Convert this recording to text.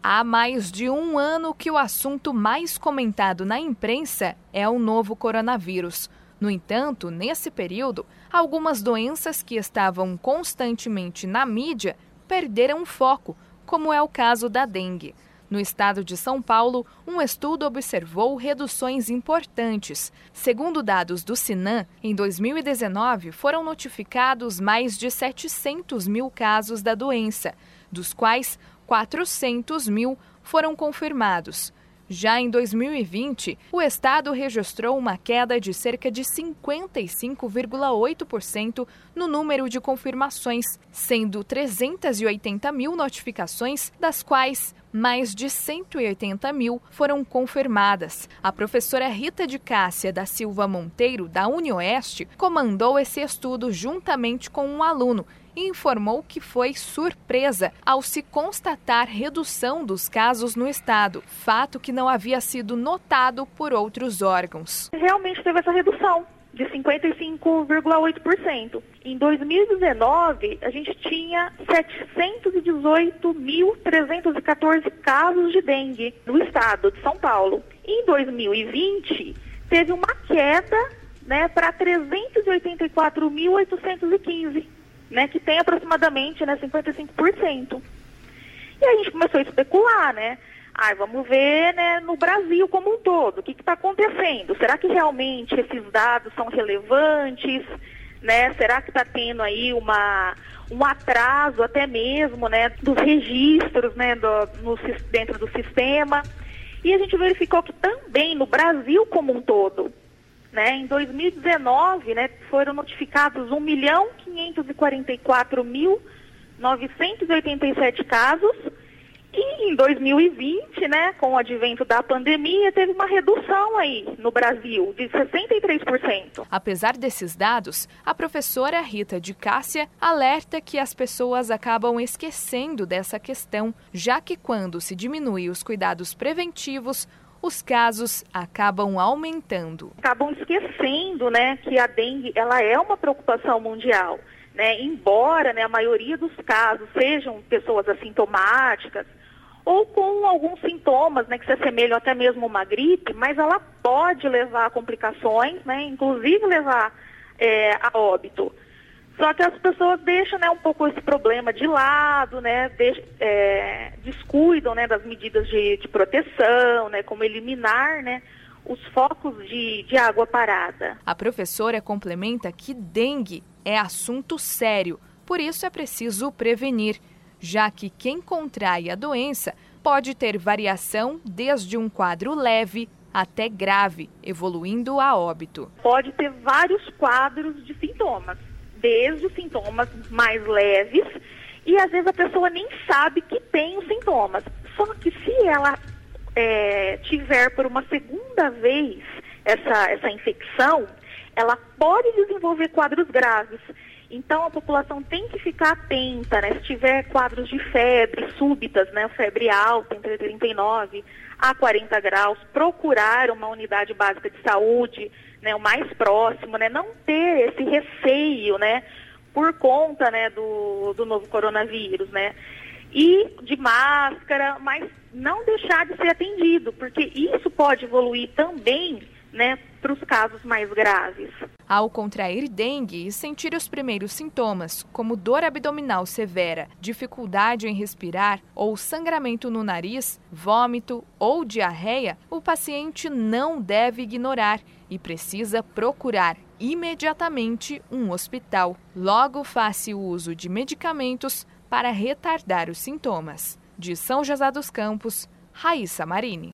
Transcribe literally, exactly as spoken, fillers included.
Há mais de um ano que o assunto mais comentado na imprensa é o novo coronavírus. No entanto, nesse período, algumas doenças que estavam constantemente na mídia perderam foco, como é o caso da dengue. No estado de São Paulo, um estudo observou reduções importantes. Segundo dados do Sinan, em dois mil e dezenove foram notificados mais de setecentos mil casos da doença, dos quais quatrocentos mil foram confirmados. Já em dois mil e vinte, o estado registrou uma queda de cerca de cinquenta e cinco vírgula oito por cento no número de confirmações, sendo trezentas e oitenta mil notificações, das quais mais de cento e oitenta mil foram confirmadas. A professora Rita de Cássia da Silva Monteiro, da UniOeste, comandou esse estudo juntamente com um aluno e informou que foi surpresa ao se constatar redução dos casos no estado, fato que não havia sido notado por outros órgãos. Realmente teve essa redução de cinquenta e cinco vírgula oito por cento. Em dois mil e dezenove, a gente tinha setecentos e dezoito mil trezentos e quatorze casos de dengue no estado de São Paulo. Em dois mil e vinte, teve uma queda, né, para trezentos e oitenta e quatro mil oitocentos e quinze. Né, que tem aproximadamente, né, cinquenta e cinco por cento. E aí a gente começou a especular, né? Ah, vamos ver, né, no Brasil como um todo, o que está acontecendo? Será que realmente esses dados são relevantes? Né? Será que está tendo aí uma, um atraso até mesmo, né, dos registros, né, do, no, dentro do sistema? E a gente verificou que também no Brasil como um todo, né, em dois mil e dezenove, né, foram notificados um milhão quinhentos e quarenta e quatro mil novecentos e oitenta e sete casos, e em dois mil e vinte, né, com o advento da pandemia, teve uma redução aí no Brasil de sessenta e três por cento. Apesar desses dados, a professora Rita de Cássia alerta que as pessoas acabam esquecendo dessa questão, já que quando se diminui os cuidados preventivos, os casos acabam aumentando. Acabam esquecendo, né, que a dengue ela é uma preocupação mundial, né? Embora, né, a maioria dos casos sejam pessoas assintomáticas ou com alguns sintomas, né, que se assemelham até mesmo a uma gripe, mas ela pode levar a complicações, né, inclusive levar é, a óbito. Só que as pessoas deixam, né, um pouco esse problema de lado, né, deixam, é, descuidam, né, das medidas de, de proteção, né, como eliminar, né, os focos de, de água parada. A professora complementa que dengue é assunto sério, por isso é preciso prevenir, já que quem contrai a doença pode ter variação desde um quadro leve até grave, evoluindo a óbito. Pode ter vários quadros de sintomas, desde os sintomas mais leves, e às vezes a pessoa nem sabe que tem os sintomas. Só que se ela é, tiver por uma segunda vez essa, essa infecção, ela pode desenvolver quadros graves. Então a população tem que ficar atenta, né? Se tiver quadros de febre súbitas, né? Febre alta, entre trinta e nove a quarenta graus, procurar uma unidade básica de saúde, né, o mais próximo, né, não ter esse receio, né, por conta, né, do, do novo coronavírus, né, e de máscara, mas não deixar de ser atendido, porque isso pode evoluir também, né, para os casos mais graves. Ao contrair dengue e sentir os primeiros sintomas, como dor abdominal severa, dificuldade em respirar ou sangramento no nariz, vômito ou diarreia, o paciente não deve ignorar e precisa procurar imediatamente um hospital. Logo, faça o uso de medicamentos para retardar os sintomas. De São José dos Campos, Raíssa Marini.